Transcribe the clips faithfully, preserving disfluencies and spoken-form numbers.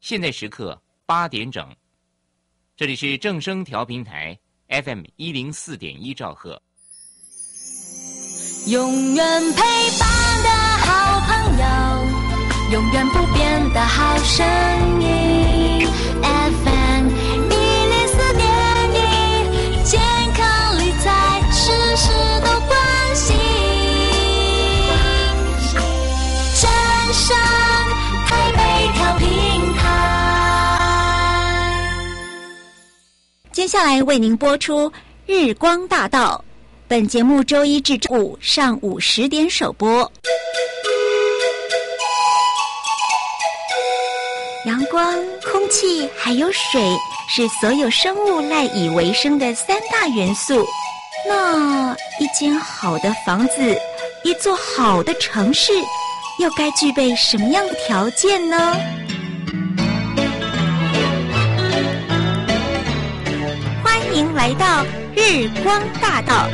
现在时刻八点整，这里是正声调频台 F M 一零四点一兆赫。 永远陪伴的好朋友，永远不变的好声音 F M 一零四点一，健康理财事事都关心。正声台北调频台， 接下来为您播出日光大道。本节目周一至周五上午十点首播。阳光、空气还有水是所有生物赖以为生的三大元素。那一间好的房子，一座好的城市，又该具备什么样的条件呢？欢迎来到日光大道。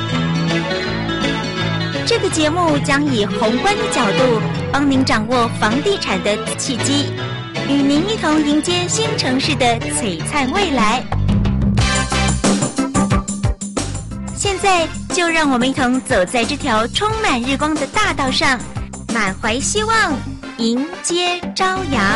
这个节目将以宏观的角度帮您掌握房地产的契机，与您一同迎接新城市的璀璨未来。现在就让我们一同走在这条充满日光的大道上，满怀希望，迎接朝阳。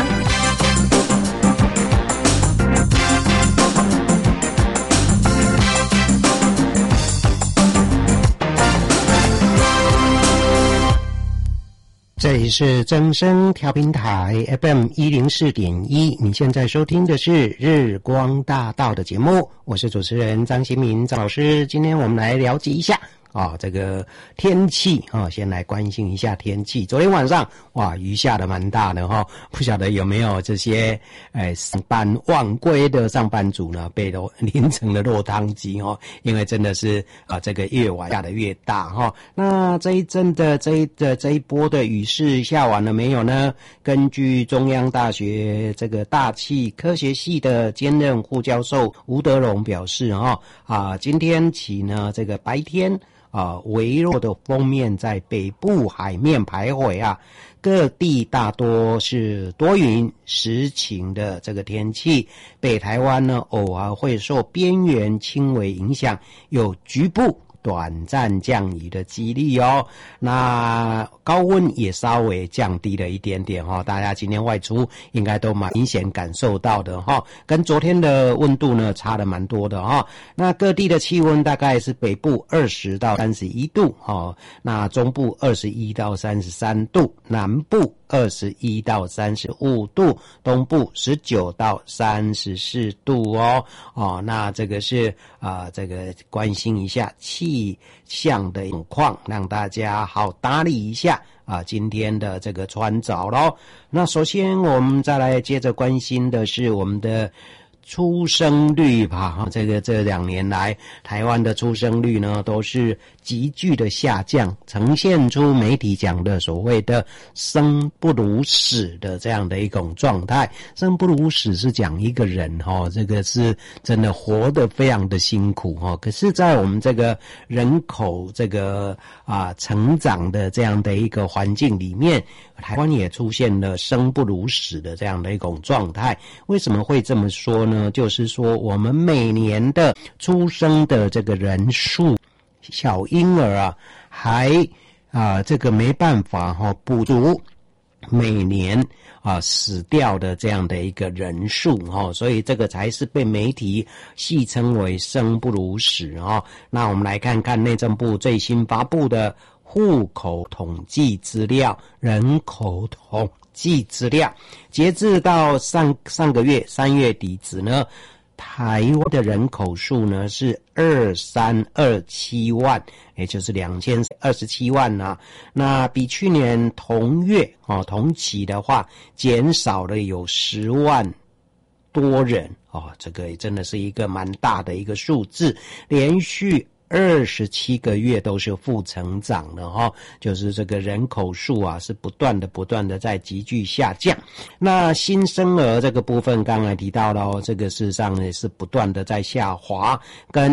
这里是正声调频台 F M 一零四点一，你现在收听的是日光大道的节目，我是主持人张新民张老师。今天我们来了解一下啊、哦，这个天气啊、哦，先来关心一下天气。昨天晚上哇，雨下的蛮大的哈、哦，不晓得有没有这些哎上班晚归的上班族呢，被都淋成了落汤鸡哦，因为真的是啊，这个越晚下的越大哈、哦。那这一阵的这一的这一波的雨势下完了没有呢？根据中央大学这个大气科学系的兼任副教授吴德荣表示哈、哦、啊，今天起呢，这个白天。啊，微弱的锋面在北部海面徘徊啊，各地大多是多云时晴的这个天气。北台湾呢，偶尔会受边缘轻微影响，有局部短暂降雨的几率哦。那高温也稍微降低了一点点哈、哦，大家今天外出应该都蛮明显感受到的哈、哦，跟昨天的温度呢差的蛮多的哈、哦。那各地的气温大概是北部二十到三十一度哈、哦，那中部二十一到三十三度，南部二十一到三十五度，东部十九到三十四度哦。哦，那这个是啊、呃，这个关心一下气象的情况，让大家好打理一下啊，今天的这个穿着咯。那首先我们再来接着关心的是我们的出生率吧，这个这两年来台湾的出生率呢都是急剧的下降，呈现出媒体讲的所谓的生不如死的这样的一种状态。生不如死是讲一个人齁，这个是真的活得非常的辛苦齁。可是在我们这个人口这个啊成长的这样的一个环境里面，台湾也出现了生不如死的这样的一种状态。为什么会这么说呢？就是说我们每年的出生的这个人数，小婴儿啊还啊这个没办法哈、哦、补足每年啊死掉的这样的一个人数哈、哦，所以这个才是被媒体戏称为生不如死哈、哦。那我们来看看内政部最新发布的户口统计资料，人口统计资料，截至到上上个月三月底止呢，台湾的人口数呢是二三二七万，也就是两千二十七万啊。那比去年同月哦同期的话，减少了有十万多人哦，这个真的是一个蛮大的一个数字，连续二十七个月都是负成长的哈、哦，就是这个人口数啊是不断的不断的在急剧下降。那新生儿这个部分刚才提到了哦，这个事实上也是不断的在下滑，跟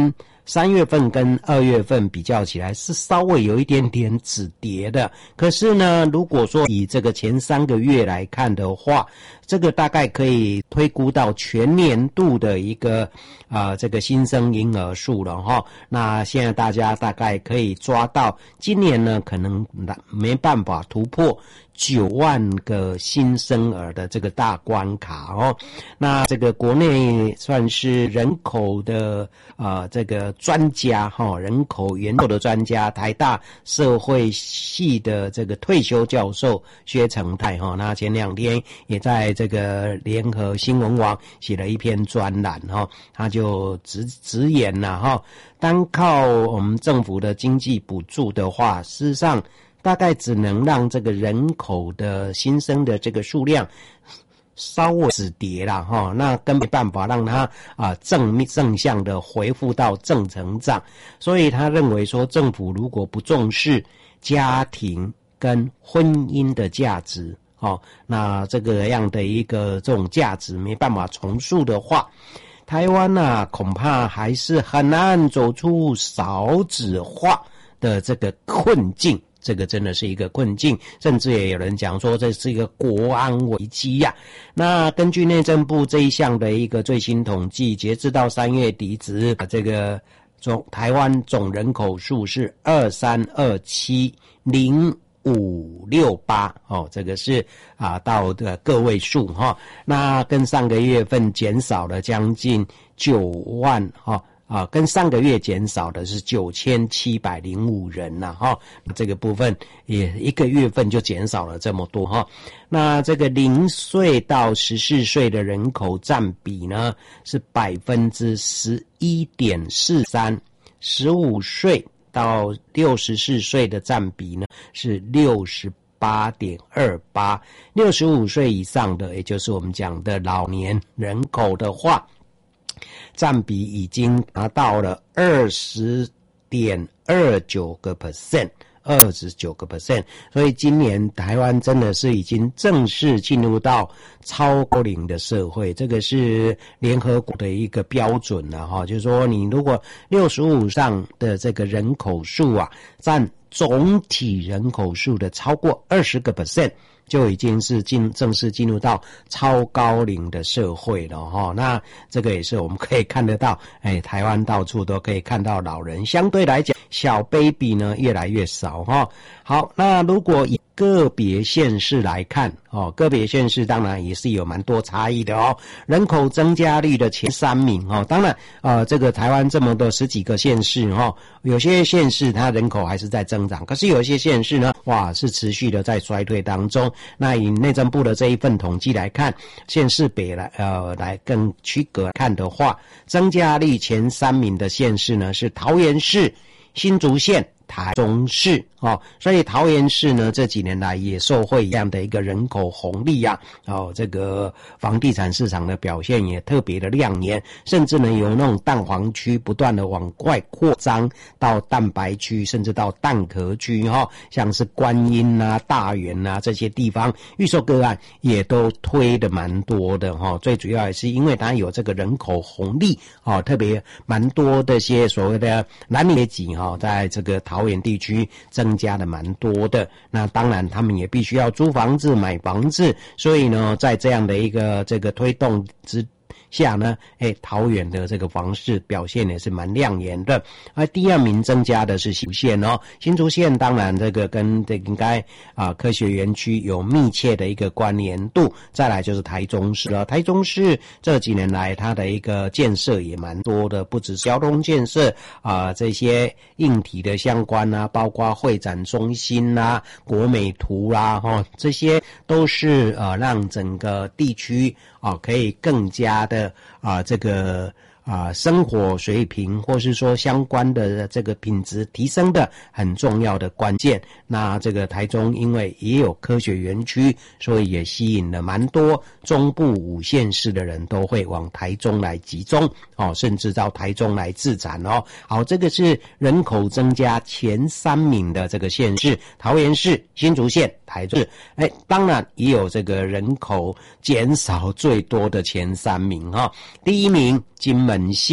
三月份跟二月份比较起来是稍微有一点点止跌的，可是呢，如果说以这个前三个月来看的话，这个大概可以推估到全年度的一个啊、呃、这个新生婴儿数了哈。那现在大家大概可以抓到，今年呢可能没办法突破九万个新生儿的这个大关卡哦。那这个国内算是人口的呃这个专家哈、哦，人口研究的专家，台大社会系的这个退休教授薛成泰哈、哦，那前两天也在这个联合新闻网写了一篇专栏哈、哦，他就直直言呐哈，单靠我们政府的经济补助的话，事实上大概只能让这个人口的新生的这个数量稍微止跌啦哈，那更没办法让它啊、呃、正正向的回复到正成长，所以他认为说，政府如果不重视家庭跟婚姻的价值，哦，那这个样的一个这种价值没办法重塑的话，台湾啊恐怕还是很难走出少子化的这个困境。这个真的是一个困境，甚至也有人讲说这是一个国安危机呀、啊。那根据内政部这一项的一个最新统计，截至到三月底止，这个总台湾总人口数是二三二七零五六八哦，这个是啊到的个位数哈、哦。那跟上个月份减少了将近九万哈。哦啊，跟上个月减少的是九千七百零五人呐、啊，哈，这个部分也一个月份就减少了这么多哈。那这个零岁到十四岁的人口占比呢是百分之十一点四三，十五岁到六十四岁的占比呢是六十八点二八，六十五岁以上的，也就是我们讲的老年人口的话，占比已经达到了二十点二九个 percent， 二十九个 percent， 所以今年台湾真的是已经正式进入到超高龄的社会，这个是联合国的一个标准了哈，就是说你如果六十五以上的这个人口数啊，占总体人口数的超过二十个 percent。就已经是进正式进入到超高龄的社会了哈，那这个也是我们可以看得到，哎，台湾到处都可以看到老人，相对来讲，小 baby 呢越来越少哈。好，那如果以个别县市来看哦，个别县市当然也是有蛮多差异的哦。人口增加率的前三名哦，当然呃，这个台湾这么多十几个县市哦，有些县市它人口还是在增长，可是有一些县市呢，哇，是持续的在衰退当中。那以内政部的这一份统计来看，县市北来呃来更区隔看的话，增加率前三名的县市呢是桃园市、新竹县、台中市哦，所以桃园市呢这几年来也受惠这样的一个人口红利啊，哦，这个房地产市场的表现也特别的亮眼，甚至呢有那种蛋黄区不断的往外扩张到蛋白区，甚至到蛋壳区哈、哦，像是观音啊、大园啊这些地方预售个案也都推的蛮多的哈、哦，最主要也是因为它有这个人口红利哦，特别蛮多的些所谓的蓝领阶级哈、哦，在这个桃园地区增加的蛮多的，那当然他们也必须要租房子、买房子，所以呢，在这样的一个这个推动之下呢，哎，桃园的这个房市表现也是蛮亮眼的。而第二名增加的是新竹县哦，新竹县当然这个跟这应该啊科学园区有密切的一个关联度。再来就是台中市了，台中市这几年来它的一个建设也蛮多的，不只是交通建设啊，这些硬体的相关啊，包括会展中心啦、啊、国美图啦、啊，哈、哦，这些都是呃让整个地区啊可以更加的。啊，这个啊生活水平或是说相关的这个品质提升的很重要的关键。那这个台中因为也有科学园区，所以也吸引了蛮多中部五县市的人都会往台中来集中哦，甚至到台中来自产哦。好，这个是人口增加前三名的这个县市，桃园市、新竹县、台中市。哎，当然也有这个人口减少最多的前三名哈、哦。第一名金门县。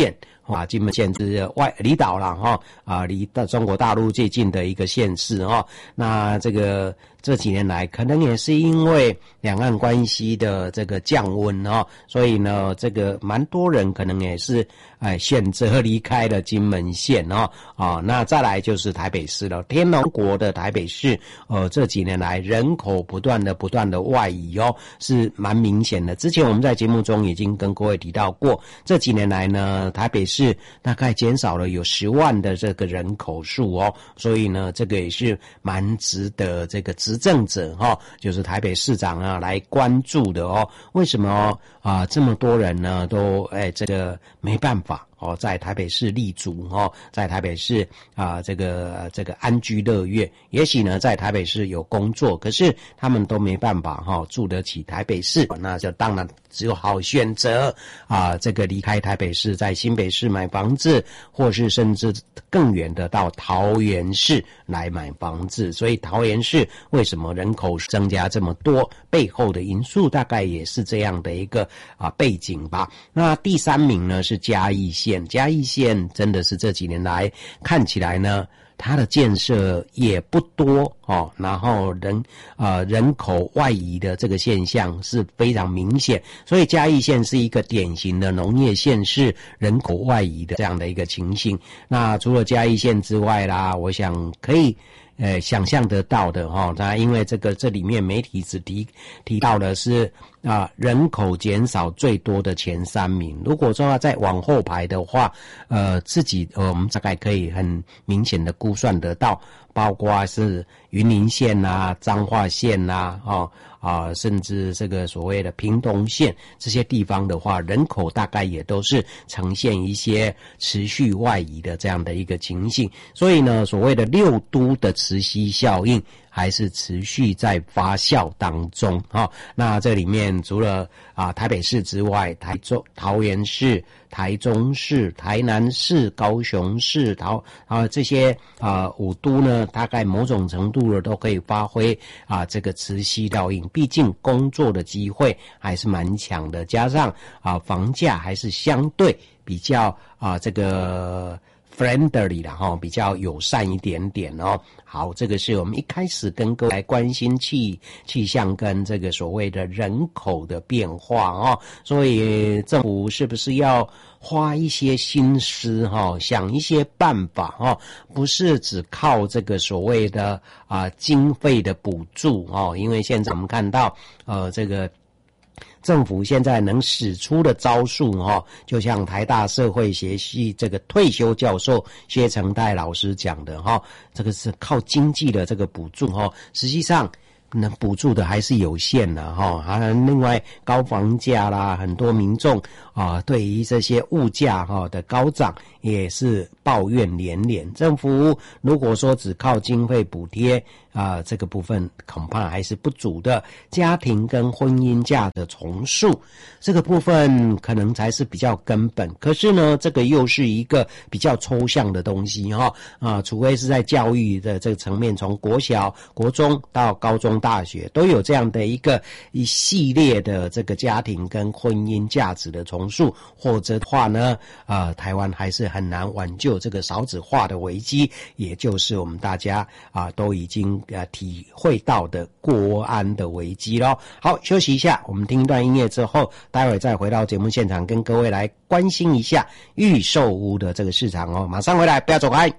啊，金门县是外离岛啦哈啊，离到中国大陆最近的一个县市哈。那这个这几年来，可能也是因为两岸关系的这个降温哈，所以呢，这个蛮多人可能也是哎选择离开了金门县哈啊。那再来就是台北市了，天龙国的台北市，呃，这几年来人口不断的不断的外移哦，是蛮明显的。之前我们在节目中已经跟各位提到过，这几年来呢，台北市大概减少了有十万的这个人口数哦，所以呢，这个也是蛮值得这个执政者哈、哦，就是台北市长啊来关注的哦。为什么啊、呃、这么多人呢都哎这个没办法哦，在台北市立足哦，在台北市啊、呃、这个这个安居乐业，也许呢在台北市有工作，可是他们都没办法哈、哦、住得起台北市，那就当然只有好选择啊、呃、这个离开台北市，在新北市买房子，或是甚至更远的到桃园市来买房子。所以桃园市为什么人口增加这么多，背后的因素大概也是这样的一个啊背景吧。那第三名呢是嘉义县。嘉义县真的是这几年来看起来呢，它的建设也不多哦，然后人呃人口外移的这个现象是非常明显，所以嘉义县是一个典型的农业县市，人口外移的这样的一个情形。那除了嘉义县之外啦，我想可以呃想象得到的哈、哦，那因为这个这里面媒体只提提到的是啊、呃、人口减少最多的前三名。如果说要再往后排的话，呃自己呃我们大概可以很明显的估算得到，包括是云林县啊、彰化县啊、哦啊，甚至这个所谓的屏东县这些地方的话，人口大概也都是呈现一些持续外移的这样的一个情形。所以呢，所谓的六都的磁吸效应还是持续在发酵当中哈、哦。那这里面除了啊台北市之外，台中、桃园市、台中市、台南市、高雄市、桃啊这些啊五都呢，大概某种程度的都可以发挥啊这个磁吸效应。毕竟工作的机会还是蛮强的，加上啊房价还是相对比较啊这个friendly 啦哈，比较友善一点点哦。好，这个是我们一开始跟各位来关心气气象跟这个所谓的人口的变化哦。所以政府是不是要花一些心思哈、哦，想一些办法哈、哦，不是只靠这个所谓的啊、呃、经费的补助哦，因为现在我们看到呃这个。政府现在能使出的招数哈，就像台大社会学系这个退休教授薛成泰老师讲的哈，这个是靠经济的这个补助哈，实际上能补助的还是有限的哈。还有另外高房价啦，很多民众啊对于这些物价哈的高涨也是抱怨连连。政府如果说只靠经费补贴啊，这个部分恐怕还是不足的。家庭跟婚姻价的重塑，这个部分可能才是比较根本。可是呢，这个又是一个比较抽象的东西哈啊，除非是在教育的这个层面，从国小、国中到高中、大学都有这样的一个一系列的这个家庭跟婚姻价值的重塑，或者的话呢，啊，台湾还是很难挽救这个少子化的危机，也就是我们大家啊都已经。呃，体会到的国安的危机咯。好，休息一下，我们听一段音乐之后，待会再回到节目现场，跟各位来关心一下预售屋的这个市场哦。马上回来，不要走开。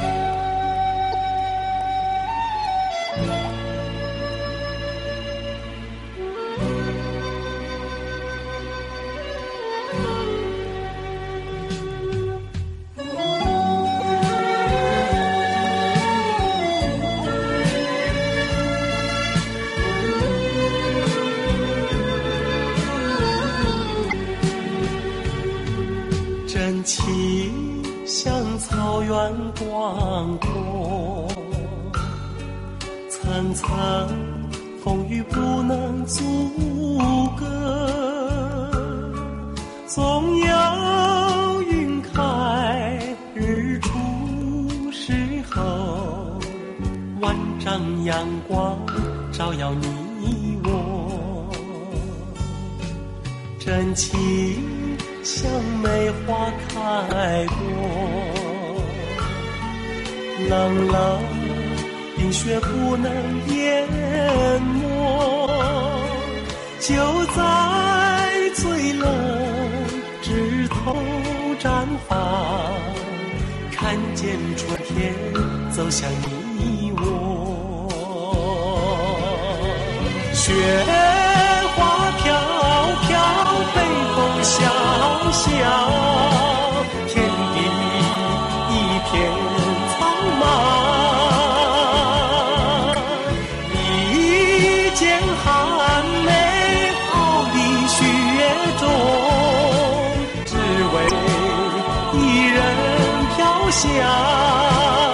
气像草原广阔，层层风雨不能阻隔，总有云开日出时候，万丈阳光照耀你我，真情像梅花开过，冷冷冰雪不能淹没，就在最冷枝头绽放，看见春天走向你我。雪花飘飘，北风萧萧，天地一片苍茫。一件寒美好的雪中，只为一人飘香。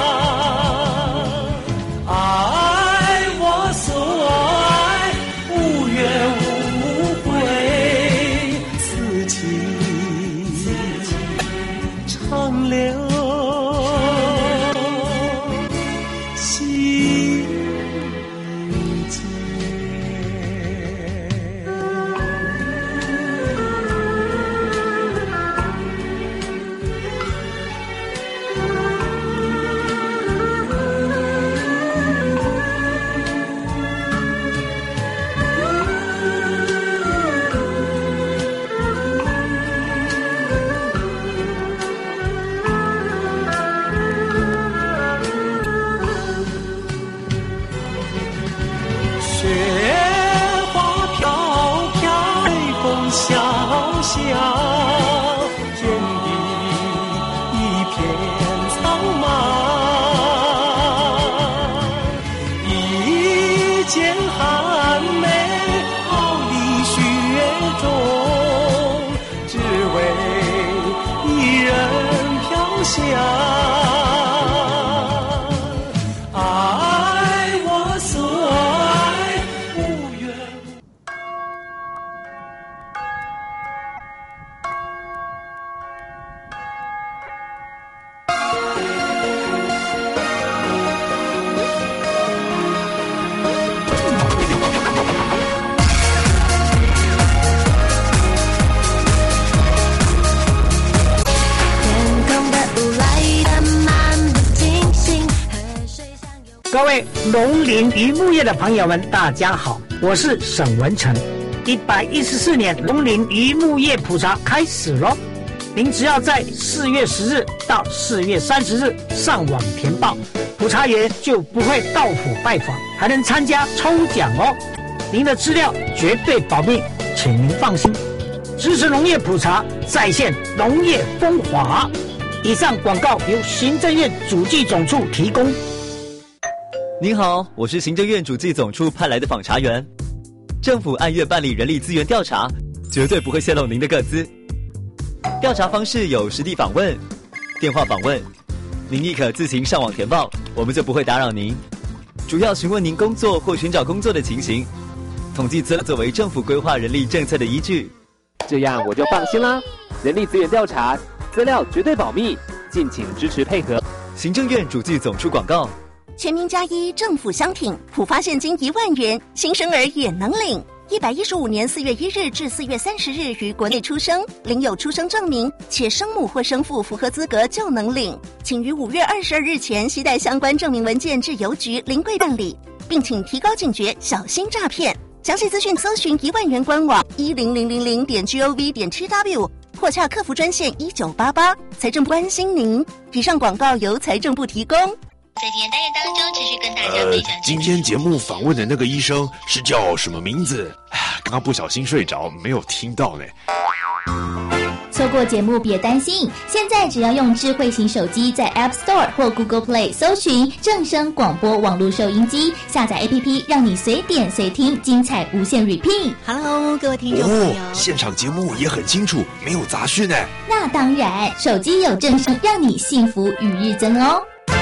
各位农林渔牧业的朋友们，大家好，我是沈文成。一百一十四年农林渔牧业普查开始咯，您只要在四月十日到四月三十日上网填报，普查员就不会到府拜访，还能参加抽奖哦。您的资料绝对保密，请您放心。支持农业普查，再现农业风华。以上广告由行政院主计总处提供。 您好，我是行政院主计总处派来的访查员。政府按月办理人力资源调查，绝对不会泄露您的个资。调查方式有实地访问、电话访问，您亦可自行上网填报，我们就不会打扰您。主要询问您工作或寻找工作的情形。统计资料作为政府规划人力政策的依据， 这样我就放心啦。人力资源调查资料绝对保密，敬请支持配合。 行政院主计总处广告。 全民加一政府相挺，普发现金一万元，新生儿也能领。一百一十五年四月一日至四月三十日于国内出生，领有出生证明，且生母或生父符合资格就能领。请于五月二十二日前携带相关证明文件至邮局临柜办理，并请提高警觉，小心诈骗。详细资讯搜寻一万元官网一零零零零点 gov 点 tw 或洽客服专线一九八八。财政部关心您。以上广告由财政部提供。 在今天单元当中，持续跟大家分享、呃。 今天节目访问的那个医生是叫什么名字？刚刚不小心睡着，没有听到呢。 错过节目别担心，现在只要用智慧型手机在 App Store 或 Google Play 搜寻正声广播网络收音机，下载 A P P， 让你随点随听，精彩无限 repeat。Hello， 各位听众朋友、 哦，现场节目也很清楚，没有杂讯呢。 那当然，手机有正声，让你幸福与日增哦。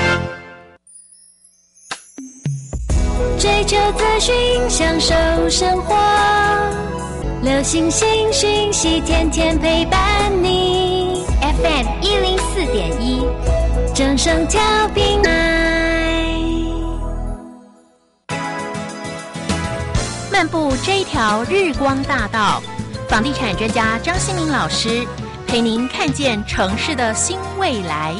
追求资讯，享受生活，流行新讯息，天天陪伴你。F M 一零四点一，正声调频台。漫步这一条日光大道，房地产专家张新明老师陪您看见城市的新未来。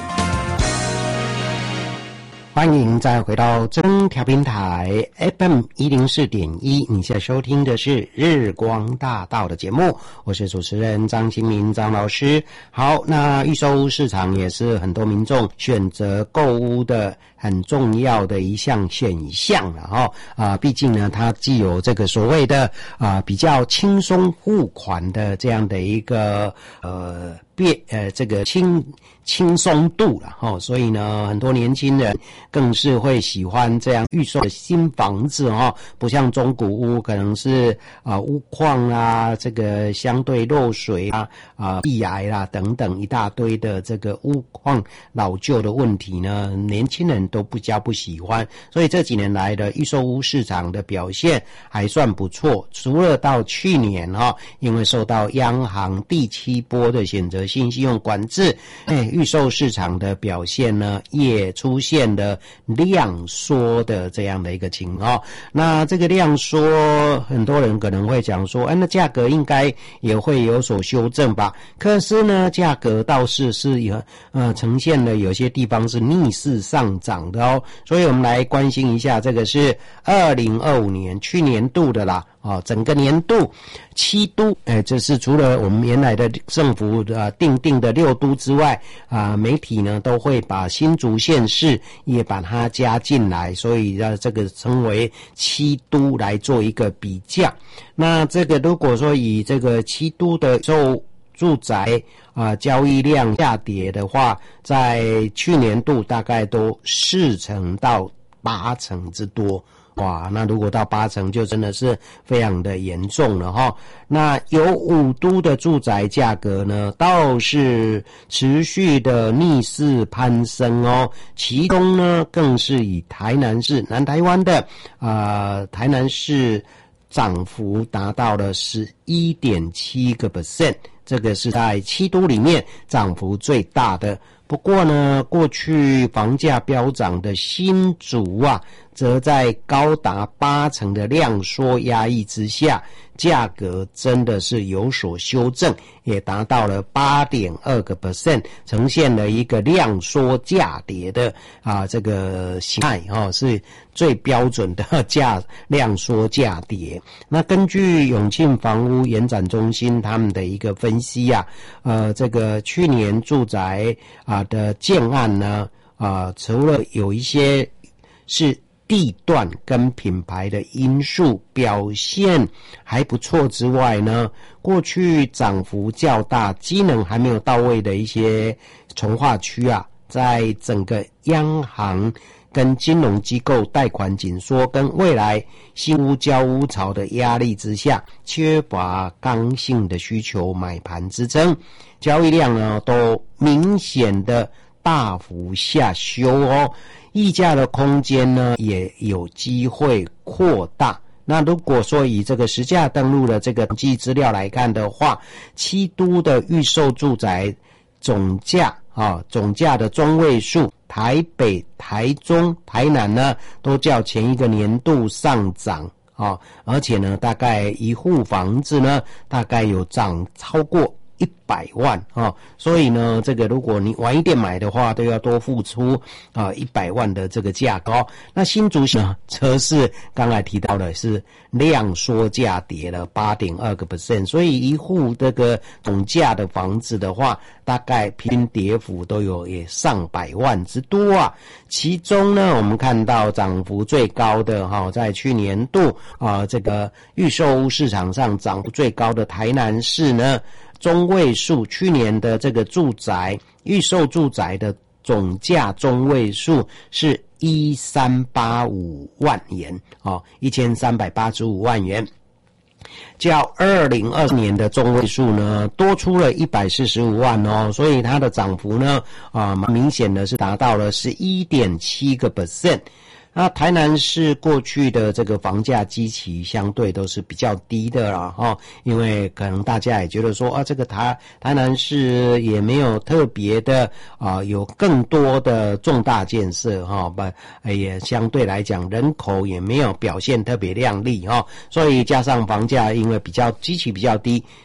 欢迎再回到真调频台 F M 一零四点一，你现在收听的是日光大道的节目，我是主持人张新民张老师。好，那预售屋市场也是很多民众选择购屋的很重要的一项选项了哈啊，毕竟呢，它既有这个所谓的啊比较轻松付款的这样的一个呃变呃这个轻轻松度了哈，所以呢，很多年轻人更是会喜欢这样预售的新房子哈，不像中古屋可能是啊、呃、屋况啊，这个相对漏水啊啊壁癌啦等等一大堆的这个屋况老旧的问题呢，年轻人都不加不喜欢，所以这几年来的预售屋市场的表现还算不错，除了到去年哈，因为受到央行第七波的选择性信用管制，哎。预售市场的表现呢，也出现了量缩的这样的一个情况。那这个量缩，很多人可能会讲说，哎，那价格应该也会有所修正吧？可是呢，价格倒是是有呃呈现了有些地方是逆势上涨的哦。所以我们来关心一下，这个是二零二五年去年度的啦。哦，整个年度七都，哎，这是除了我们原来的政府呃定定的六都之外，啊、呃，媒体呢都会把新竹县市也把它加进来，所以让这个称为七都来做一个比较。那这个如果说以这个七都的受住宅啊、呃、交易量下跌的话，在去年度大概都四成到八成之多。哇，那如果到八成就真的是非常的严重了哈。那有五都的住宅价格呢，倒是持续的逆势攀升哦。其中呢，更是以台南市南台湾的啊、呃、台南市涨幅达到了 十一点七个百分点， 这个是在七都里面涨幅最大的。不过呢，过去房价飙涨的新竹啊，则在高达八成的量缩压抑之下，价格真的是有所修正，也达到了 八点二个百分点， 呈现了一个量缩价跌的啊这个形态哦，是最标准的价量缩价跌。那根据永庆房屋延展中心他们的一个分析啊，呃，这个去年住宅啊的建案呢，啊，除了有一些是地段跟品牌的因素表现还不错之外呢，过去涨幅较大、机能还没有到位的一些重划区啊，在整个央行跟金融机构贷款紧缩跟未来新屋交屋潮的压力之下，缺乏刚性的需求买盘支撑，交易量呢都明显的大幅下修哦，溢价的空间呢也有机会扩大。那如果说以这个实价登录的这个统计资料来看的话，七都的预售住宅总价啊，总价的中位数，台北、台中、台南呢，都较前一个年度上涨啊，而且呢，大概一户房子呢，大概有涨超过一百万啊，所以呢，这个如果你晚一点买的话，都要多付出啊一百万的这个价高。那新竹呢，则是刚才提到的是量缩价跌了 八点二个百分点， 所以一户这个总价的房子的话，大概平均跌幅都有也上百万之多啊。其中呢，我们看到涨幅最高的哈，在去年度啊这个预售屋市场上涨幅最高的台南市呢，中位数去年的这个住宅预售住宅的总价中位数是一千三百八十五万元哦，一千三百八十五万元，较二零二四年的中位数呢多出了一百四十五万哦，所以它的涨幅呢啊蛮明显的是达到了 十一点七个百分点。那台南市过去的这个房价基期相对都是比较低的啦齁，因为可能大家也觉得说啊，这个台台南市也没有特别的啊，有更多的重大建设齁，不也相对来讲人口也没有表现特别亮丽齁，所以加上房价因为比较基期比较低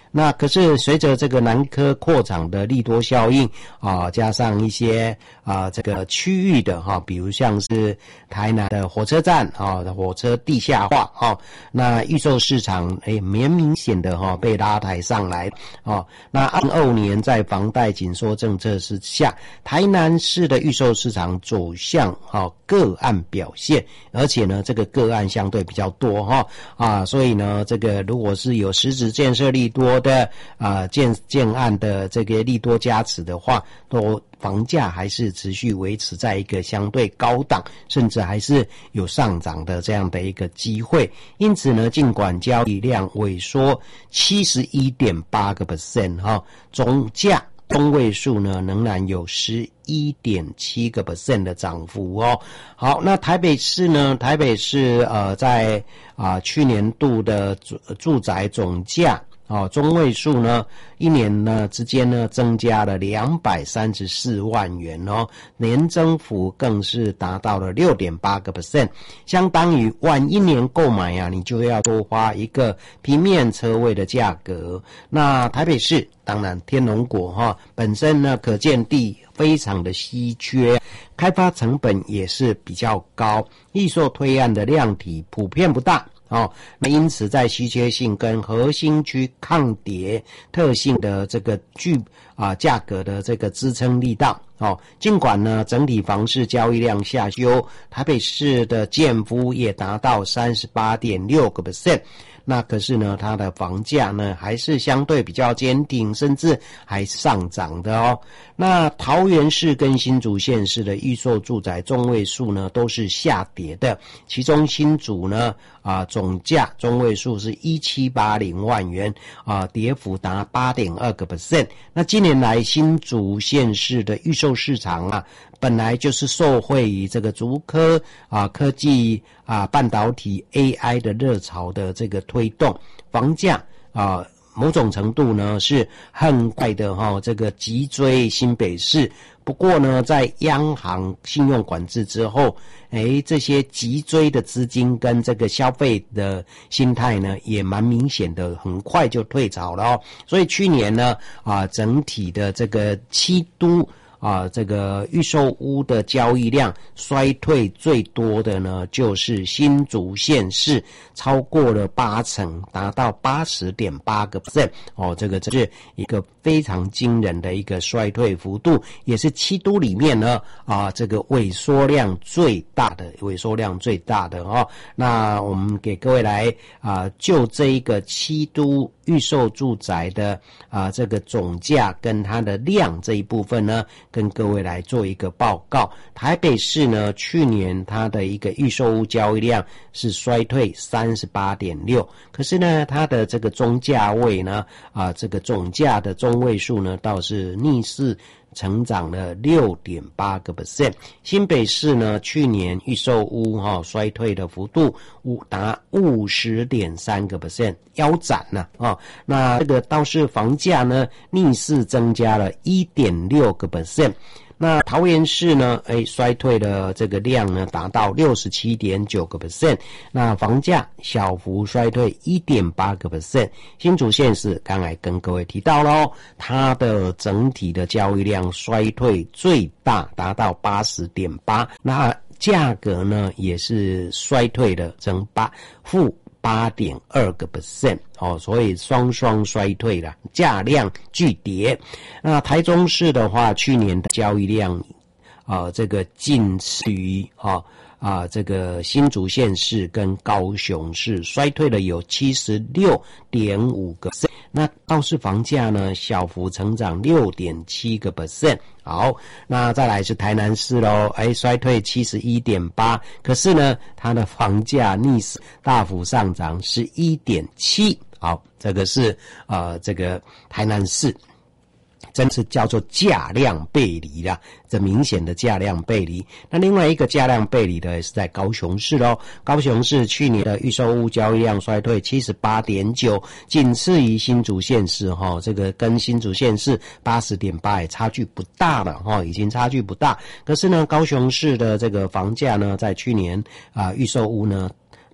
那可是随着这个南科扩厂的利多效应啊，加上一些啊这个区域的哈、啊，比如像是台南的火车站啊，火车地下化啊，那预售市场诶蛮明显的哈、啊、被拉抬上来啊。那二零二五年在房贷紧缩政策之下，台南市的预售市场走向啊个案表现，而且呢这个个案相对比较多哈 啊, 啊，所以呢这个如果是有实质建设利多的的啊建建案的这个利多加持的话，都房价还是持续维持在一个相对高档，甚至还是有上涨的这样的一个机会。因此呢，尽管交易量萎缩 七十一点八个 percent 哈，总价中位数呢仍然有 十一点七个 percent 的涨幅哦。好，那台北市呢，台北市呃在啊、呃、去年度的住住宅总价哦，中位数呢，一年呢之间呢增加了两百三十四万元哦，年增幅更是达到了 六点八个 percent， 相当于晚一年购买啊，你就要多花一个平面车位的价格。那台北市当然天龙国哈、哦、本身呢可见地非常的稀缺，开发成本也是比较高，预售推案的量体普遍不大。哦，那因此在稀缺性跟核心区抗跌特性的这个具啊价格的这个支撑力道。哦，尽管呢整体房市交易量下修，台北市的建幅也达到 三十八点六个 percent。那可是呢，它的房价呢还是相对比较坚挺，甚至还上涨的哦。那桃园市跟新竹县市的预售住宅中位数呢都是下跌的，其中新竹呢啊总价中位数是一千七百八十万元啊，跌幅达 八点二个 percent。那近年来新竹县市的预售市场啊，本来就是受惠于这个竹科啊科技啊半导体 A I 的热潮的这个推动，房价啊某种程度呢是很快的哈、哦、这个急追新北市。不过呢，在央行信用管制之后，诶，这些急追的资金跟这个消费的心态呢，也蛮明显的，很快就退潮了哦。所以去年呢，啊，整体的这个七都啊，这个预售屋的交易量衰退最多的呢，就是新竹县市，超过了八成，达到 八十点八个 percent 哦，这个这是一个非常惊人的一个衰退幅度，也是七都里面呢啊这个萎缩量最大的萎缩量最大的哦。那我们给各位来啊就这一个七都预售住宅的啊这个总价跟它的量这一部分呢，跟各位来做一个报告。台北市呢，去年它的一个预售屋交易量是衰退 三十八点六， 可是呢，它的这个中价位呢，啊，这个总价的中位数呢，倒是逆势成长了 六点八个 percent。 新北市呢，去年预售屋哈、哦、衰退的幅度达 五十点三个 percent， 腰斩了啊。那这个倒是房价呢逆势增加了 一点六个 percent。那桃园市呢，哎，衰退的这个量呢，达到 六十七点九个 percent， 那房价小幅衰退 一点八个 percent。新竹县市刚才跟各位提到咯，它的整体的交易量衰退最大，达到 八十点八， 那价格呢也是衰退的增八负八点二个 percent 哦，所以双双衰退了，价量巨跌。那台中市的话，去年的交易量啊、呃，这个仅次于啊啊这个新竹县市跟高雄市，衰退了有 七十六点五个 percent。那倒是房价呢小幅成长 六点七个 percent。好，那再来是台南市咯，哎，衰退 七十一点八， 可是呢它的房价逆势大幅上涨 十一点七。好，这个是呃这个台南市。真是叫做价量背离啦，这明显的价量背离。那另外一个价量背离的是在高雄市咯，高雄市去年的预售屋交易量衰退 七十八点九， 仅次于新竹县市齁，这个跟新竹县市 八十点八 也差距不大了齁，已经差距不大。可是呢，高雄市的这个房价呢，在去年啊、呃、预售屋呢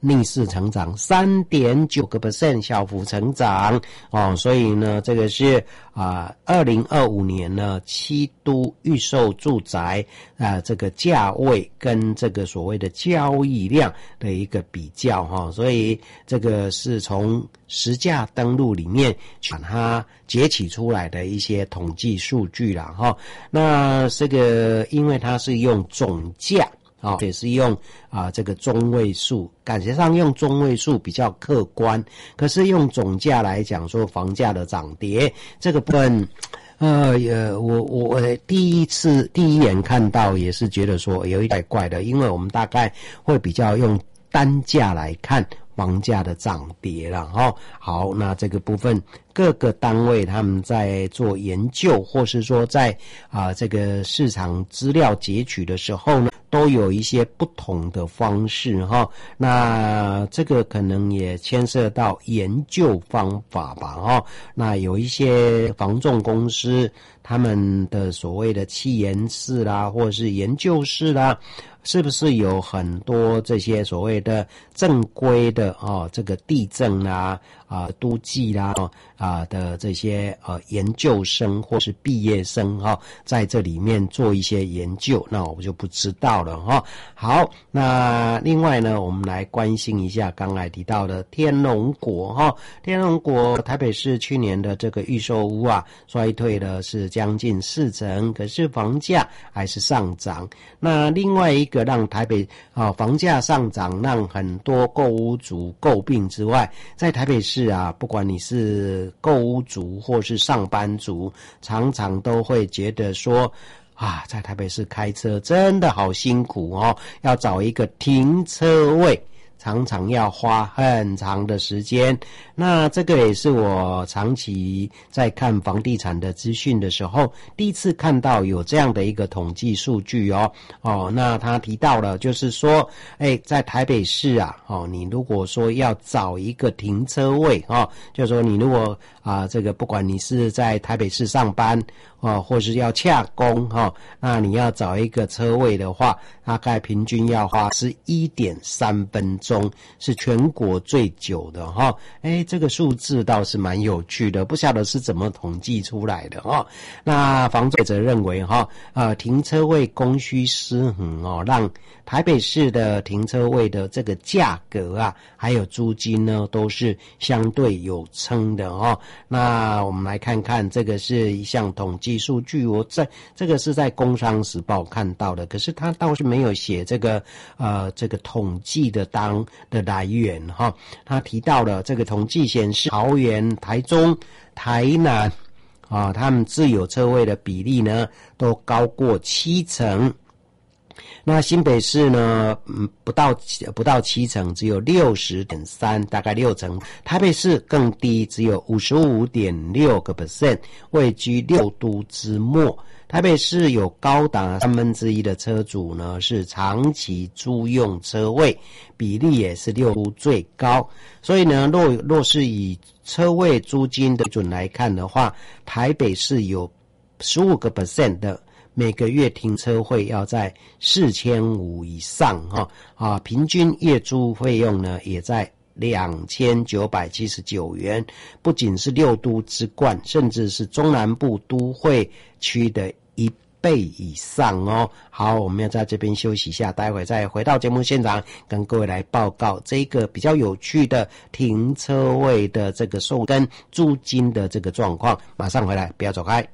逆势成长 三点九个 percent 小幅成长哦，所以呢这个是啊二零二五年呢七都预售住宅啊这个价位跟这个所谓的交易量的一个比较哈、哦，所以这个是从实价登录里面把它截取出来的一些统计数据啦哈、哦。那这个因为它是用总价啊、哦，也是用啊这个中位数，感觉上用中位数比较客观，可是用总价来讲说房价的涨跌这个部分。呃呃，我我我第一次第一眼看到也是觉得说有一点怪的，因为我们大概会比较用单价来看房价的涨跌了哈。好，那这个部分各个单位他们在做研究，或是说在啊、呃、这个市场资料截取的时候呢，都有一些不同的方式哈。那这个可能也牵涉到研究方法吧哈。那有一些房仲公司他们的所谓的企研室啦，或是研究室啦，是不是有很多这些所谓的正规的哦，这个地政啦、啊都计啦、啊的这些呃研究生或是毕业生哈、哦，在这里面做一些研究，那我就不知道了哈、哦。好，那另外呢，我们来关心一下刚才提到的天龙国哈、哦，天龙国台北市去年的这个预售屋啊，衰退的是将近四成，可是房价还是上涨。那另外一个让台北啊房价上涨，让很多购屋族诟病之外，在台北市啊，不管你是购屋族或是上班族，常常都会觉得说啊，在台北市开车真的好辛苦哦，要找一个停车位常常要花很长的时间。那这个也是我长期在看房地产的资讯的时候，第一次看到有这样的一个统计数据哦。哦，那他提到了就是说，哎，在台北市啊，哦，你如果说要找一个停车位哦，就是说你如果啊，这个不管你是在台北市上班哦，或是要洽公哈、哦，那你要找一个车位的话，大概平均要花十一点三分钟，是全国最久的哈、哦。哎，这个数字倒是蛮有趣的，不晓得是怎么统计出来的哈、哦。那房仲者认为哈、哦，呃，停车位供需失衡哦，让台北市的停车位的这个价格啊，还有租金呢，都是相对有撑的哦。那我们来看看，这个是一项统计数据，我在这个是在《工商时报》看到的，可是他倒是没有写这个呃这个统计的当的来源哈、哦。他提到了这个统计显示，桃园、台中、台南啊，他们自有车位的比例呢，都高过七成。那新北市呢，嗯，不到不到七成，只有六十点三，大概六成。台北市更低，只有五十五点六个 percent， 位居六都之末。台北市有高达三分之一的车主呢是长期租用车位，比例也是六都最高。所以呢，若若是以车位租金的准来看的话，台北市有十五个 percent 的。每个月停车费要在四千五以上哈啊，平均月租费用呢也在两千九百七十九元，不仅是六都之冠，甚至是中南部都会区的一倍以上哦。好，我们要在这边休息一下，待会再回到节目现场，跟各位来报告这个比较有趣的停车位的这个售跟租金的这个状况。马上回来，不要走开。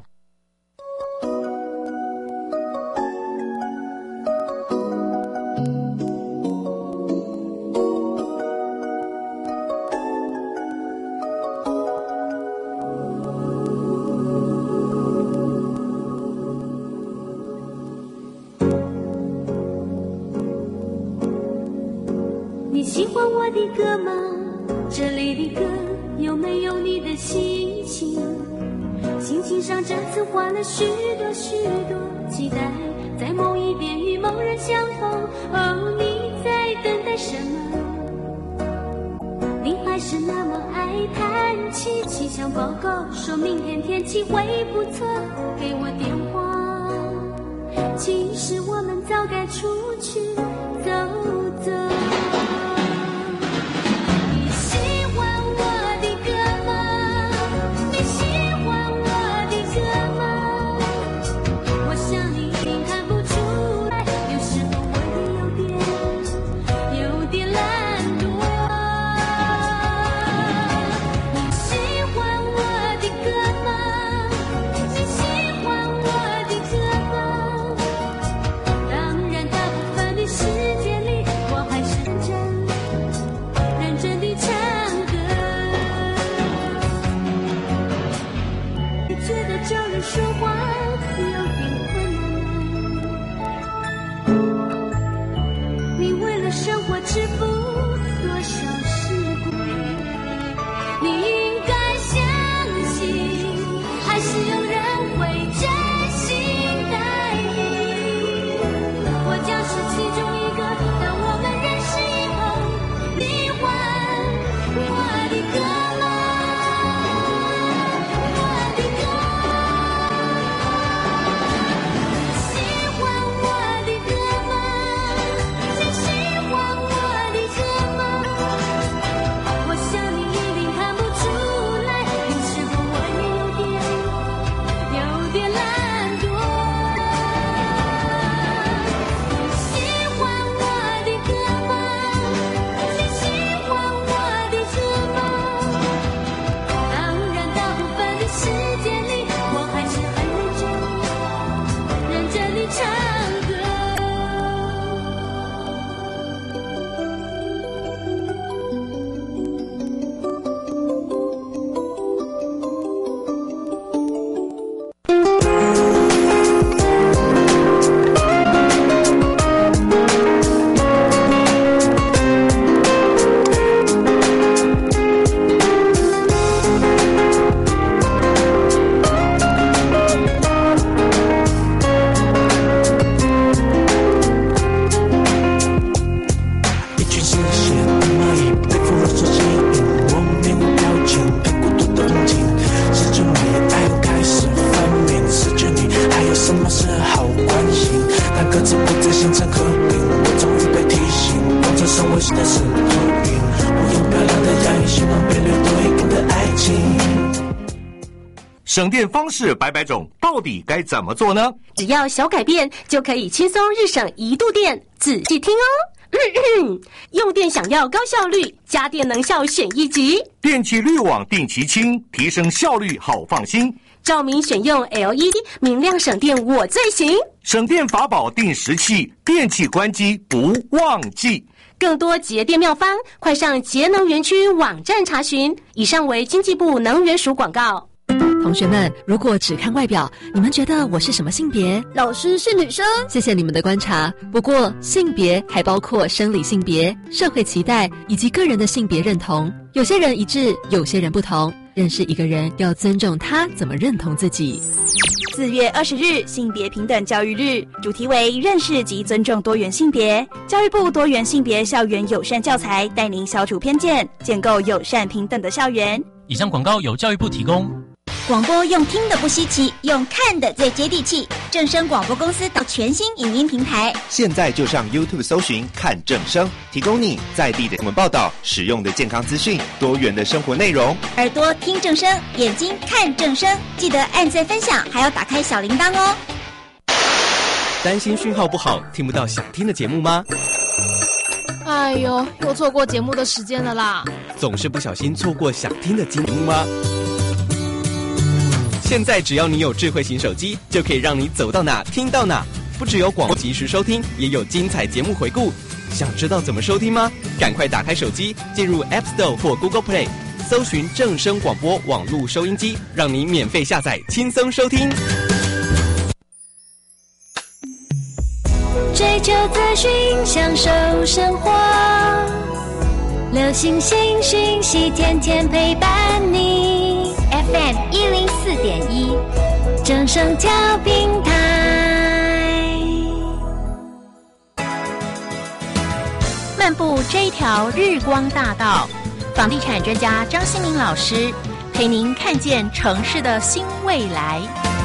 你喜欢我的歌吗？这里的歌有没有你的心情？心情上这次换了许多许多期待，在某一边与某人相逢。哦，你在等待什么？你还是那么爱叹气，气象报告说明天天气会不错，给我电话。其实我们早该出去走走。 省电方式百百种，到底该怎么做呢？ 只要小改变，就可以轻松日省一度电。仔细听哦，咳咳用电想要高效率，家电能效选一级。 电气滤网定期清，提升效率好放心。 照明选用 L E D， 明亮省电我最行。 省电法宝定时器，电器关机不忘记。 更多节电妙方，快上节能园区网站查询。以上为经济部能源署广告。 同学们，如果只看外表，你们觉得我是什么性别？ 老师是女生。 谢谢你们的观察。不过，性别还包括生理性别、社会期待以及个人的性别认同。有些人一致，有些人不同。认识一个人，要尊重他怎么认同自己。 四月二十日，性别平等教育日，主题为认识及尊重多元性别。教育部多元性别校园友善教材，带您消除偏见，建构友善平等的校园。 以上广告由教育部提供。 广播用听的不稀奇，用看的最接地气。正声广播公司到全新影音平台， 现在就上 YouTube 搜寻看正声，提供你在地的新闻报道、实用的健康资讯、多元的生活内容。 耳朵听正声，眼睛看正声，记得按赞分享，还要打开小铃铛哦。 担心讯号不好，听不到想听的节目吗？ 哎呦，又错过节目的时间了啦！ 总是不小心错过想听的节目吗？现在只要你有智慧型手机，就可以让你走到哪听到哪。不只有广播及时收听，也有精彩节目回顾。想知道怎么收听吗？赶快打开手机，进入 App Store 或 Google Play， 搜寻正声广播网络收音机，让你免费下载，轻松收听。 追求资讯，享受生活，流行新讯息，天天陪伴你。F M 一零四点一，正声调频台。 漫步这一条日光大道，房地产专家张新民老师陪您看见城市的新未来。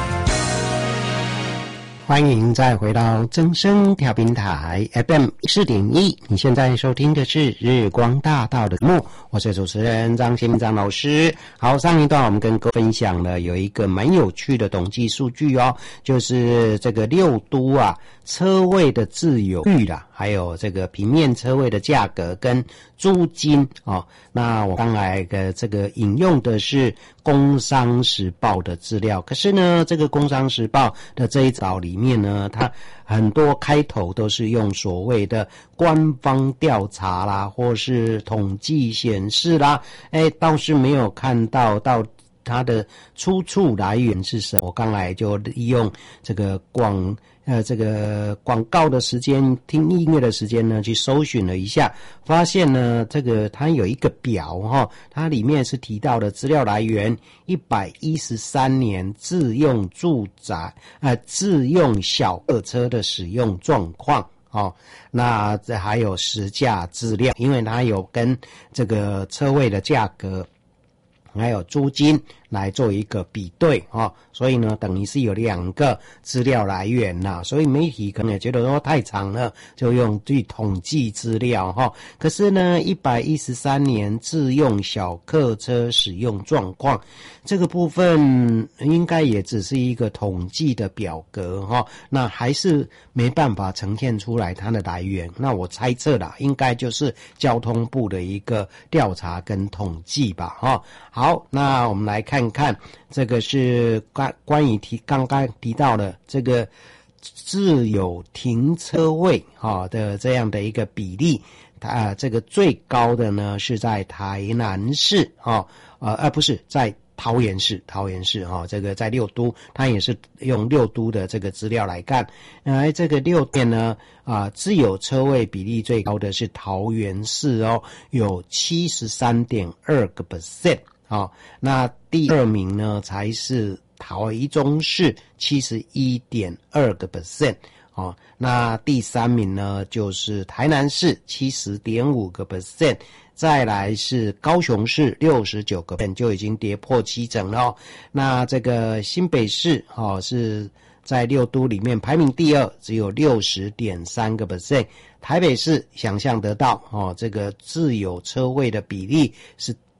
欢迎再回到正声调频台 F M 四点一，你现在收听的是日光大道的节目，我是主持人张新民张老师。好，上一段我们跟各位分享了有一个蛮有趣的统计数据哦，就是这个六都啊车位的自有率啦，还有这个平面车位的价格跟租金哦。那我刚才的这个引用的是工商时报的资料，可是呢，这个工商时报的这一稿里面呢，它很多开头都是用所谓的官方调查啦，或是统计显示啦，哎，倒是没有看到到它的出处来源是什么。我刚才就利用这个广呃这个广告的时间，听音乐的时间呢，去搜寻了一下，发现呢，这个它有一个表哈，它里面是提到的资料来源一百一十三年自用住宅呃自用小客车的使用状况。哦，那这还有实价资料，因为它有跟这个车位的价格还有租金来做一个比对哦，所以呢，等于是有两个资料来源啦。所以媒体可能也觉得说太长了，就用去统计资料哈、哦。可是呢，一百一十三年自用小客车使用状况这个部分，应该也只是一个统计的表格哈、哦，那还是没办法呈现出来它的来源。那我猜测啦，应该就是交通部的一个调查跟统计吧哈、哦。好，那我们来看。看看这个是关关于提刚刚提到的这个自有停车位哈的这样的一个比例，啊，这个最高的呢是在台南市哈，呃，而不是在桃园市，桃园市哈，这个在六都，它也是用六都的这个资料来看，呃，这个六店呢啊，自有车位比例最高的是桃园市哦，有 百分之七十三点二 哦，那第二名呢才是台中市 百分之七十一点二 哦，那第三名呢就是台南市 百分之七十点五 再来是高雄市 百分之六十九 就已经跌破七成了、哦。那这个新北市哦是在六都里面排名第二，只有 百分之六十点三 台北市想象得到哦，这个自有车位的比例是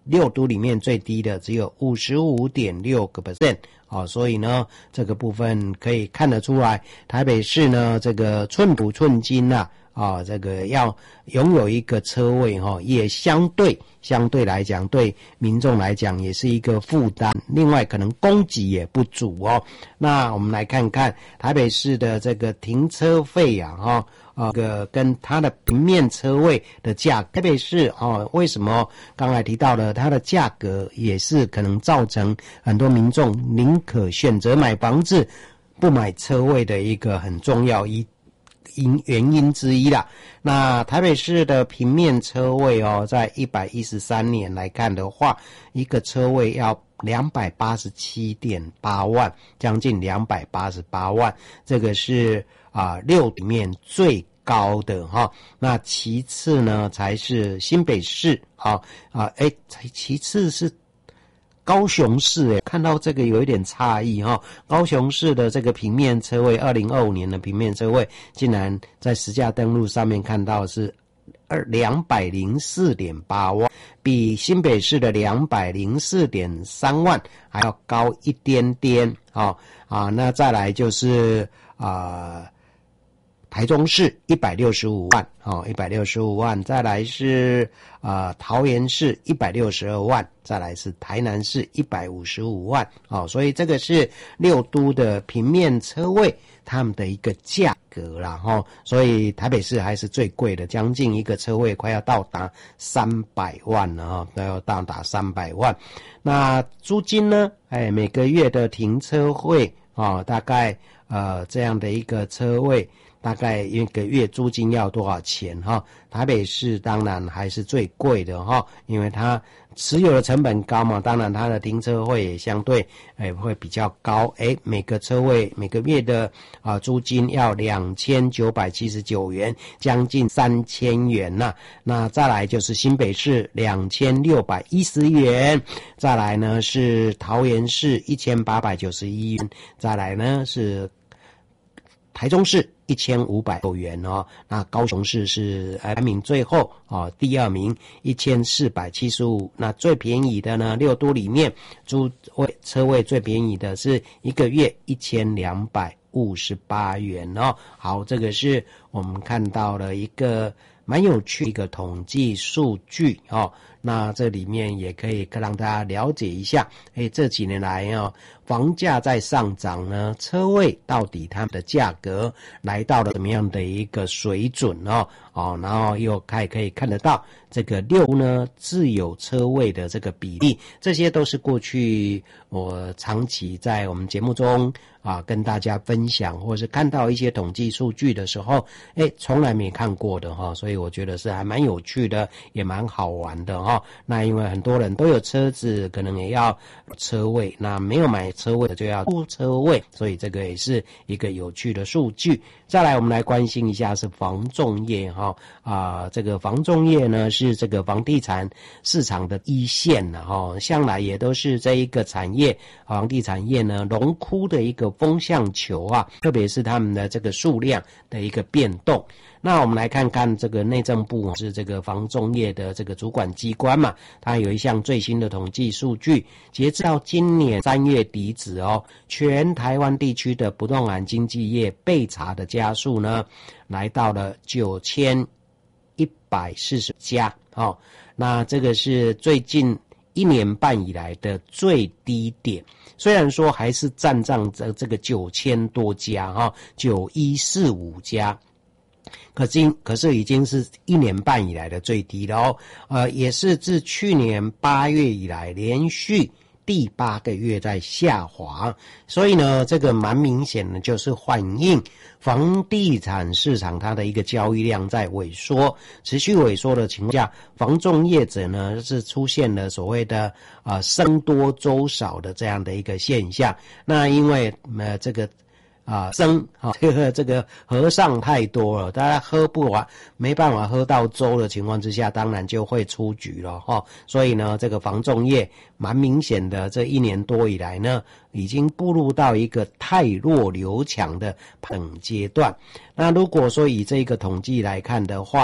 六都里面最低的只有 百分之五十五点六 哦，所以呢这个部分可以看得出来，台北市呢这个寸土寸金啊啊，这个要拥有一个车位哈、哦，也相对相对来讲，对民众来讲也是一个负担。另外，可能供给也不足哦。那我们来看看台北市的这个停车费啊，哈、哦，呃，这个跟它的平面车位的价格，台北市哦，为什么刚才提到了它的价格也是可能造成很多民众宁可选择买房子不买车位的一个很重要一。因原因之一啦。那台北市的平面车位哦，在一百一十三年来看的话，一个车位要两百八十七点八万，将近两百八十八万，这个是啊六里面最高的哈。那其次呢才是新北市啊啊哎，其次是高雄市诶，看到这个有一点诧异哈。高雄市的这个平面车位，二零二五年的平面车位，竟然在实价登录上面看到是二两百零四点八万，比新北市的两百零四点三万还要高一点点啊啊！那再来就是啊。呃台中市一百六十五万哦，一百六十五万，再来是呃桃园市一百六十二万，再来是台南市一百五十五万哦，所以这个是六都的平面车位他们的一个价格啦哈、哦，所以台北市还是最贵的，将近一个车位快要到达三百万了哈，都要到达三百万。那租金呢？哎，每个月的停车费哦，大概呃这样的一个车位。大概一个月租金要多少钱哈？台北市当然还是最贵的哈，因为它持有的成本高嘛，当然它的停车费也相对诶会比较高。诶，每个车位每个月的啊租金要两千九百七十九元，将近三千元呐、啊。那再来就是新北市两千六百一十元，再来呢是桃园市一千八百九十一元，再来呢是台中市一千五百元哦，那高雄市是排名最后哦，第二名一千四百七十五。那最便宜的呢，六都里面租位车位最便宜的是一个月一千两百五十八元哦。好，这个是我们看到了一个蛮有趣的一个统计数据哦。那这里面也可以让大家了解一下，诶，这几年来哦，房价在上涨呢，车位到底它们的价格来到了什么样的一个水准哦？哦，然后又还可以看得到这个六呢自有车位的这个比例，这些都是过去我长期在我们节目中啊跟大家分享，或是看到一些统计数据的时候，诶，从来没看过的哈、哦，所以我觉得是还蛮有趣的，也蛮好玩的哈、哦。那因为很多人都有车子，可能也要车位，那没有买车位的就要租车位，所以这个也是一个有趣的数据。再来我们来关心一下是房仲业哈啊、呃，这个房仲业呢是这个房地产市场的一线了哈，向来也都是这一个产业房地产业呢荣枯的一个风向球啊，特别是他们的这个数量的一个变动。那我们来看看这个内政部是这个房仲业的这个主管机关嘛，它有一项最新的统计数据，截至到今年三月底止哦，全台湾地区的不动产经纪业被查的家数呢，来到了九千一百四十家哦，那这个是最近一年半以来的最低点，虽然说还是占占着这个九千多家哈，九一四五家。可是，可是已经是一年半以来的最低了哦，呃，也是自去年八月以来连续第八个月在下滑，所以呢，这个蛮明显的，就是反映房地产市场它的一个交易量在萎缩，持续萎缩的情况下，房仲业者呢是出现了所谓的呃僧多粥少的这样的一个现象。那因为呃这个。啊，僧啊，这个这个和尚太多了，大家喝不完，没办法喝到粥的情况之下，当然就会出局了哈。所以呢，这个房仲业蛮明显的，这一年多以来呢，已经步入到一个太弱留强的等阶段。那如果说以这个统计来看的话，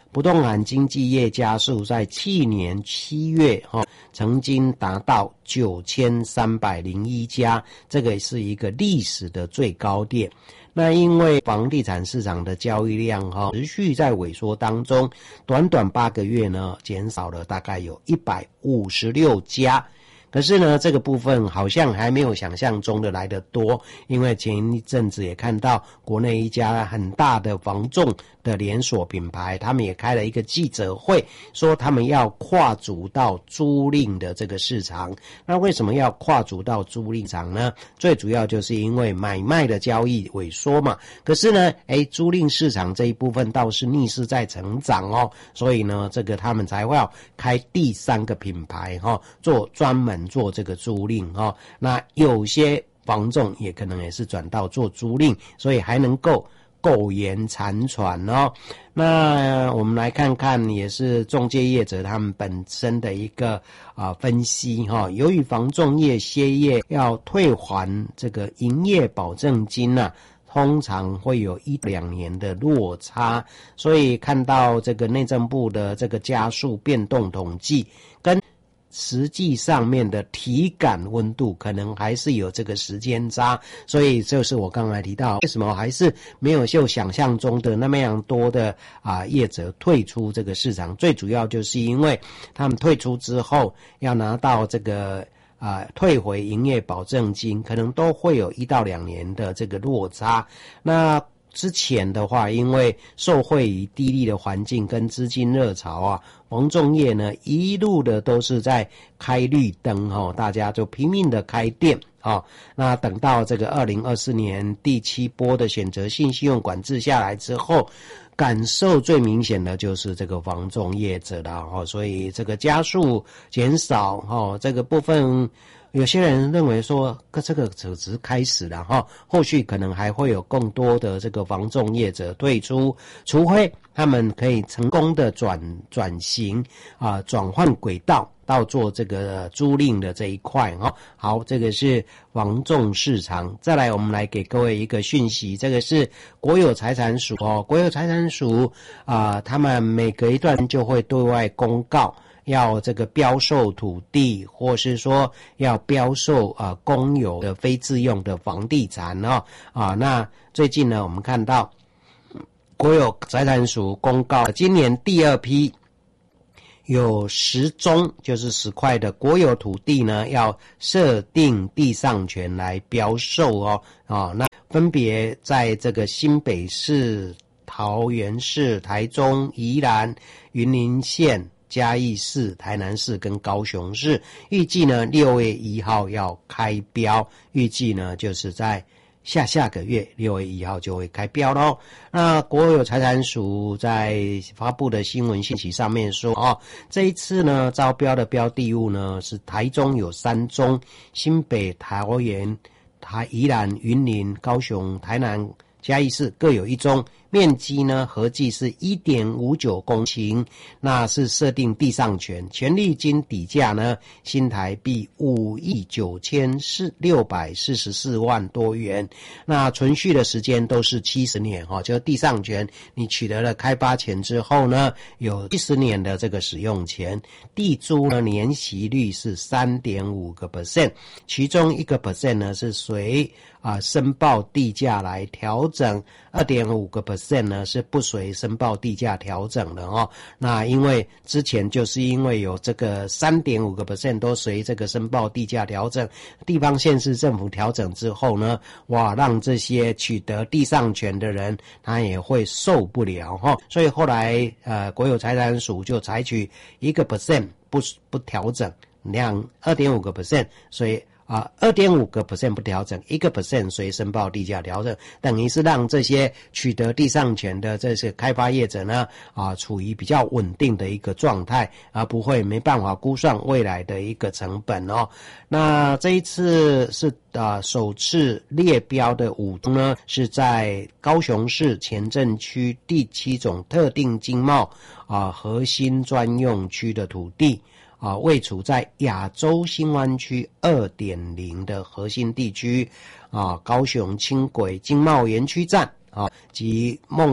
不动产经纪业家数在去年七月哈、哦、曾经达到九千三百零一家，这个是一个历史的最高点。那因为房地产市场的交易量哈、哦、持续在萎缩当中，短短八个月呢减少了大概有一百五十六家。可是呢，这个部分好像还没有想象中的来得多，因为前一阵子也看到国内一家很大的房仲的连锁品牌，他们也开了一个记者会，说他们要跨足到租赁的这个市场。那为什么要跨足到租赁场呢？最主要就是因为买卖的交易萎缩嘛。可是呢，诶，租赁市场这一部分倒是逆势在成长哦，所以呢，这个他们才会要开第三个品牌哈、哦，做专门做这个租赁哈、哦。那有些房仲也可能也是转到做租赁，所以还能够苟延残喘哦。那我们来看看，也是仲介业者他们本身的一个啊、呃、分析哈、哦。由于房仲业歇业要退还这个营业保证金呐、啊。通常会有一两年的落差，所以看到这个内政部的这个家数变动统计跟实际上面的体感温度可能还是有这个时间差，所以就是我刚才提到为什么还是没有就想象中的那么样多的啊业者退出这个市场，最主要就是因为他们退出之后要拿到这个啊、呃，退回营业保证金，可能都会有一到两年的这个落差。那之前的话，因为受惠于低利的环境跟资金热潮啊，房仲业呢一路的都是在开绿灯哈、哦，大家就拼命的开店啊、哦。那等到这个二零二四年第七波的选择性信用管制下来之后，感受最明显的就是这个房仲业者了哈、哦，所以这个家数减少哈、哦，这个部分。有些人认为说，这个只是开始了哈，后续可能还会有更多的这个房仲业者退出，除非他们可以成功的转转型啊，转换轨道到做这个租赁的这一块哈。好，这个是房仲市场。再来，我们来给各位一个讯息，这个是国有财产署哦，国有财产署啊，他们每隔一段就会对外公告。要这个标售土地，或是说要标售啊、呃、公有的非自用的房地产哦啊，那最近呢，我们看到国有财产署公告，今年第二批有十宗，就是十块的国有土地呢，要设定地上权来标售哦啊，那分别在这个新北市、桃园市、台中、宜兰、云林县。嘉义市、台南市跟高雄市，预计呢六月一号要开标，预计呢就是在下下个月六月一号就会开标咯。那国有财产署在发布的新闻信息上面说，哦，这一次呢招标的标的物呢是台中有三宗，新北、桃园、台宜兰、云林、高雄、台南、嘉义市各有一宗。面积呢合计是 一点五九公顷，那是设定地上权，权利金底价呢新台币五亿九千六百四十四万多元，那存续的时间都是七十年哈、哦，就是地上权你取得了开发权之后呢，有七十年的这个使用权，地租呢年息率是 百分之三点五， 其中一个 percent 呢是随啊申报地价来调整， 二点五 呢是不随申报地价调整的哦。那因为之前就是因为有这个 百分之三点五 都随这个申报地价调整，地方县市政府调整之后呢，哇，让这些取得地上权的人他也会受不了哈、哦。所以后来呃国有财产署就采取一个 percent 不不调整，两 二点五 所以啊 ，二点五 个 percent 不调整， 一个 percent 随申报地价调整，等于是让这些取得地上权的这些开发业者呢，啊，处于比较稳定的一个状态，而不会没办法估算未来的一个成本哦。那这一次是啊，首次列标的五宗呢，是在高雄市前镇区第七种特定经贸啊核心专用区的土地。啊，位处在亚洲新湾区 二点零 的核心地区啊，高雄轻轨经贸园区站啊及梦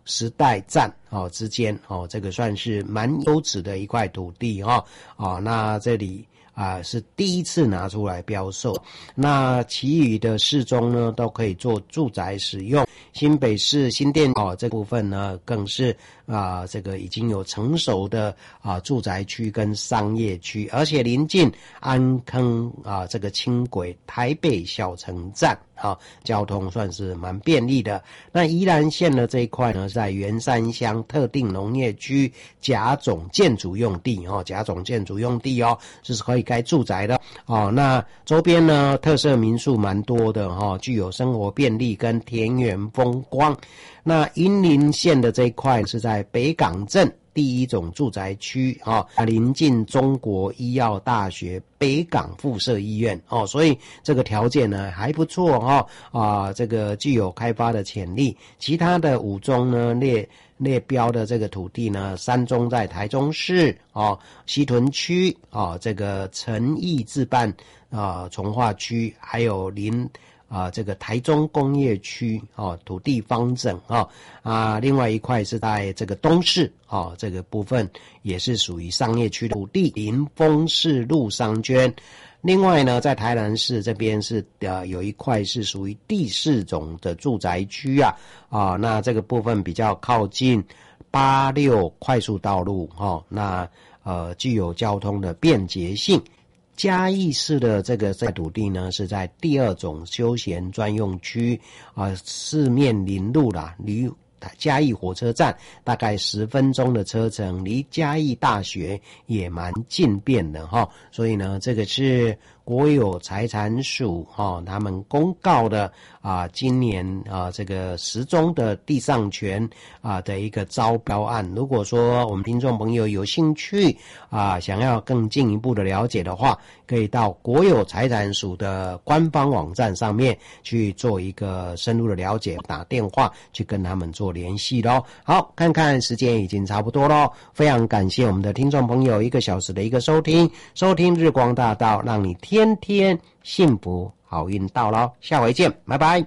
时代站哦之间哦，这个算是蛮优质的一块土地哈哦，那这里啊是第一次拿出来标售，那其余的市中呢都可以做住宅使用。新北市新店哦这部分呢更是啊这个已经有成熟的啊住宅区跟商业区，而且临近安坑啊这个轻轨台北小城站啊，交通算是蛮便利的。那宜兰县的这一块呢，在员山乡特定农业区甲种建筑用地哦，甲种建筑用地哦，就是可以盖住宅的哦。那周边呢，特色民宿蛮多的哦，具有生活便利跟田园风光。那云林县的这一块是在北港镇第一种住宅区啊，临近中国医药大学北港附设医院哦，所以这个条件呢还不错哦啊，这个具有开发的潜力。其他的五宗呢列列标的这个土地呢，三宗在台中市哦西屯区哦，这个诚毅自办啊从化区，还有临。啊，这个台中工业区哦，土地方整哦啊，另外一块是在这个东市哦，这个部分也是属于商业区的土地，林丰市路商圈。另外呢，在台南市这边是呃有一块是属于第四种的住宅区啊啊，那这个部分比较靠近八六快速道路哦，那呃具有交通的便捷性。嘉义市的这个在土地呢，是在第二种休闲专用区啊，四面临路啦，离嘉义火车站大概十分钟的车程，离嘉义大学也蛮近便的哈，所以呢，这个是国有财产署哈他们公告的啊，今年啊这个十宗的地上权啊的一个招标案。如果说我们听众朋友有兴趣啊，想要更进一步的了解的话，可以到国有财产署的官方网站上面去做一个深入的了解，打电话去跟他们做联系咯。好，看看时间已经差不多咯，非常感谢我们的听众朋友一个小时的一个收听，收听日光大道，让你天天幸福好运到咯，下回见，拜拜。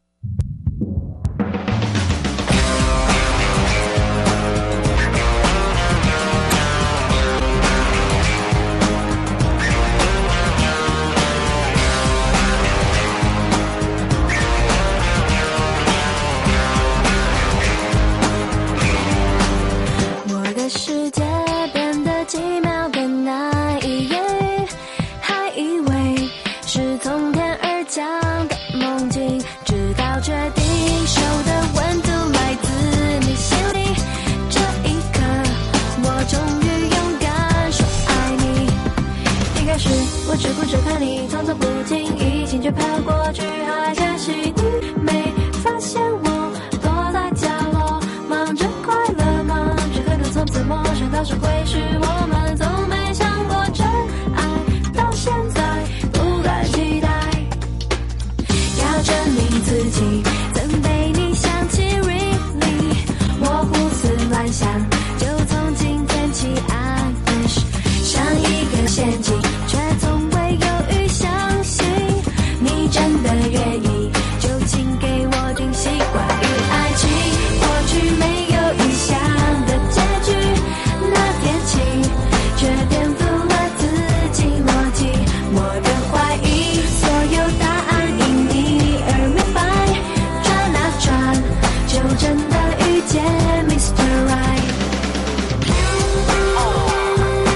世界变得奇妙更难以言喻，还以为是从天而降的梦境，直到确定手的温度来自你心里，这一刻我终于勇敢说爱你。一开始我只顾着看你，匆匆不经意，心却飘过去，还可惜你没发现我躲在角落，忙着快乐，忙着和个从此陌生，到时会是我们从没想过真爱，到现在不敢期待，要证明自己曾被你想起 really， 我胡思乱想，就从今天起 I wish， 像一个陷阱，却从未犹豫相信你真的愿意，就请给我惊喜。关于爱情，过去没有预想的结局，那天起却颠覆了自己逻辑，我的怀疑所有答案因你而明白，转啊转就真的遇见 Mister Right。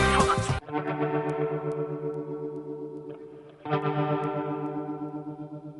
Thank you.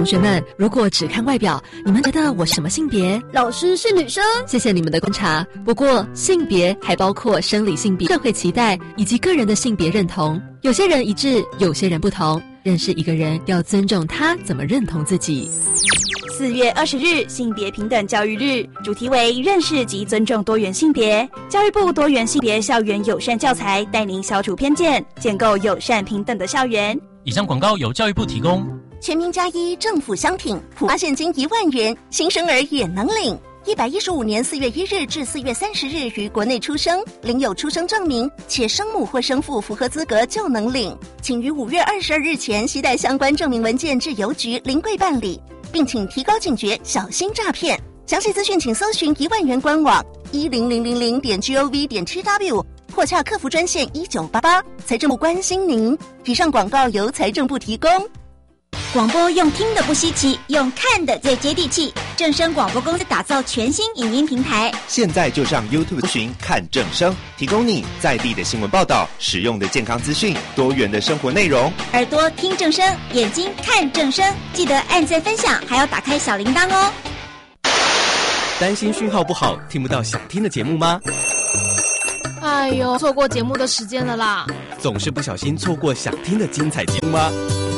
学们，如果只看外表，你们觉得我什么性别？ 老师是女生。 谢谢你们的观察。不过，性别还包括生理性别、社会期待以及个人的性别认同。有些人一致，有些人不同。认识一个人，要尊重他怎么认同自己。 四月二十日，性别平等教育日，主题为认识及尊重多元性别。教育部多元性别校园友善教材，带您消除偏见，建构友善平等的校园。 以上广告由教育部提供。 全民加一，政府相挺，普发现金一万元，新生儿也能领。一百一十五年四月一日至四月三十日于国内出生，领有出生证明，且生母或生父符合资格就能领。请于五月二十二日前携带相关证明文件至邮局临柜办理，并请提高警觉，小心诈骗。详细资讯请搜寻一万元官网一零零零零点 gov 点 tw 或洽客服专线一九八八。财政部关心您。以上广告由财政部提供。 广播用听的不稀奇，用看的最接地气。正声广播公司打造全新影音平台， 现在就上 YouTube 搜寻看正声，提供你在地的新闻报道、实用的健康资讯、多元的生活内容。 耳朵听正声，眼睛看正声，记得按赞分享，还要打开小铃铛哦。 担心讯号不好，听不到想听的节目吗？ 哎呦，错过节目的时间了啦！ 总是不小心错过想听的精彩节目吗？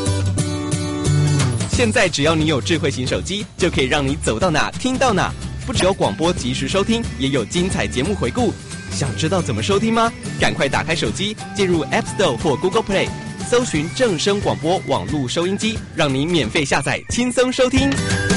现在只要你有智慧型手机，就可以让你走到哪听到哪。不只有广播及时收听，也有精彩节目回顾。想知道怎么收听吗？赶快打开手机，进入 App Store 或 Google Play， 搜寻正声广播网络收音机，让你免费下载，轻松收听。